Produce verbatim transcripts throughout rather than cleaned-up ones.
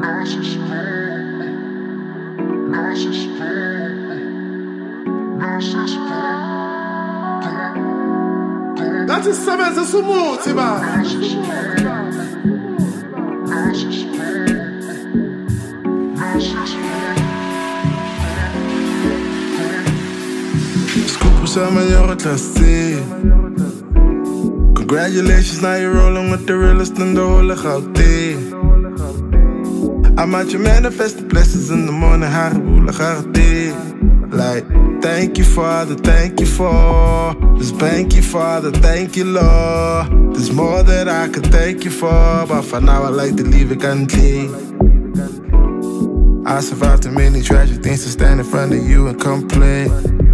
Dați semenze sumuți, ba. Scoop some of your classe. Congratulations, now you're rolling with the realest in the whole of Gauteng. I'm out, you manifest the blessings in the morning. Haribula Gauteng. Like, thank you, Father, thank you for this. Thank you, Father, thank you, Lord. There's more that I could thank you for, but for now I like to leave it unclean. I survived too many tragic things to stand in front of you and complain.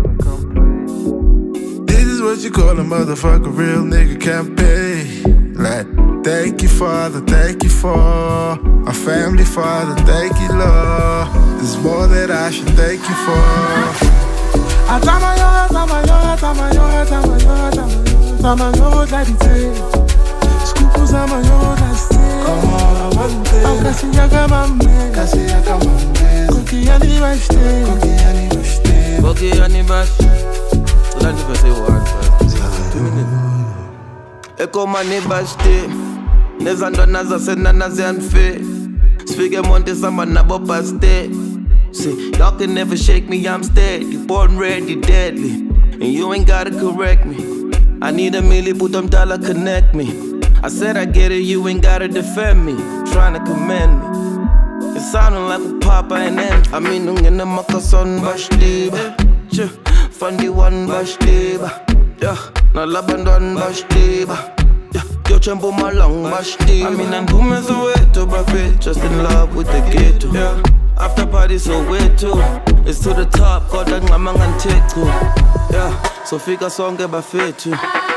This is what you call a motherfucker, real nigga can't pay. Like, thank you, Father, thank you for our family, Father, thank you, Lord. There's more that I should thank you for. Atamayo, atamayo, atamayo, atamayo, atamayo, atamayo, daddy, skupu zamayo, daddy. Come on, amante. Akasi yakamame, akasi yakamame. Koki yani bashte, koki yani bashte, koki yani bashte. So that if I say one first, two minutes. Eko mani bashte, nezando naza sena nazi anfe. Spige monte sama nabo paste. See, y'all can never shake me, I'm steady. Born ready, deadly. And you ain't gotta correct me. I need a milli, put them dollar, connect me. I said I get it, you ain't gotta defend me. Trying to commend me. It sounding like a papa and then I mean, nung in the makason bashtiba. Fundy one bashtiba. Yeah, na labandon bashtiba. Yo champo malong bashtiba. I mean, and who is away to buffet? Just in love with the ghetto. Yeah. After party so weird too. It's to the top, God that ngamang and take too. Yeah, so figure song get buffet too.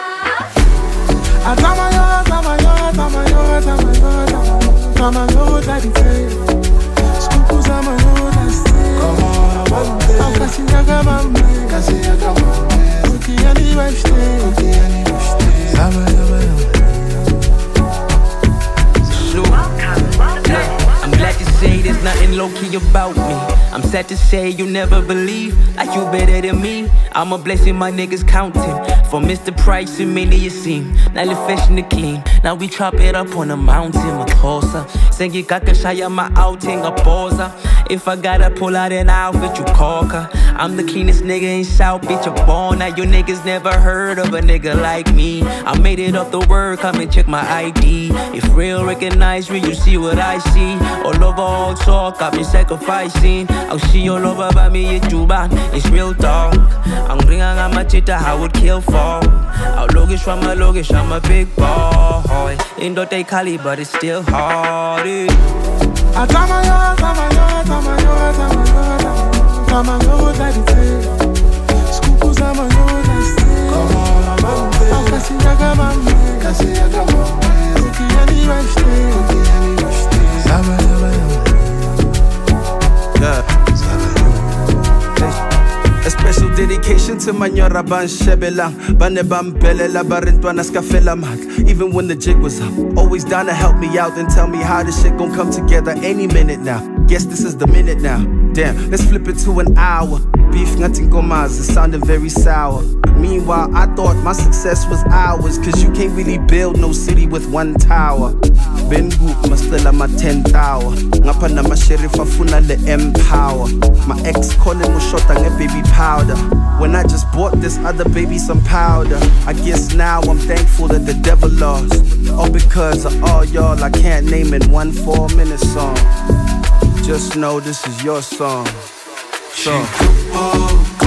Atamayo, atamayo, atamayo, atamayo, atamayo, daddy. Skupu zamayo, daddy. Come on, abande. Akasi yakamame, akasi yakamame. Koki yani bashte, koki yani bashte. Zamayo, zamayo. I'm glad to say there's nothing low-key about me. I'm sad to say you never believe like you better than me. I'm a blessing, my niggas counting. For Mister Price and many you seem. Now the fashion the clean. Now we chop it up on a mountain, Makosa. Sengi kakashaya my outing, a posa. If I gotta pull out an outfit, you cocker. I'm the cleanest nigga in South Beach, you're born. Now you niggas never heard of a nigga like me. I made it off the word, come and check my I D. If real recognize me, you see what I see. All over all talk, I've been sacrificing. I'll see all over by me in Juba, it's real talk. I'm bringing on my chita, I would kill for. I'll logish from my logish, I'm a big boy. Ain't no take Cali, but it's still hard. Atamayo, atamayo, atamayo, atamayo, atamayo, daddy. Skupu zamayo, daddy. Come on, amante. Akasi yakamame, akasi yakamame. Koki yani bashte, koki yani bashte. Zamayo, zamayo. Yeah. A special dedication to my nyora ban shebelang. Bane bambele la barintwana skafela mag. Even when the jig was up, always down to help me out and tell me how this shit gon' come together any minute now. Guess this is the minute now. Damn, let's flip it to an hour. Beef nothing gomas, it sounded very sour. Meanwhile, I thought my success was ours, cause you can't really build no city with one tower. Ben Goop, mastela ma ten tower. Ngapa na ma sheriff afuna le empower. My ex calling mo shota nge baby powder. When I just bought this other baby some powder. I guess now I'm thankful that the devil lost. All because of all y'all I can't name in one four minute song. Just know this is your song. So.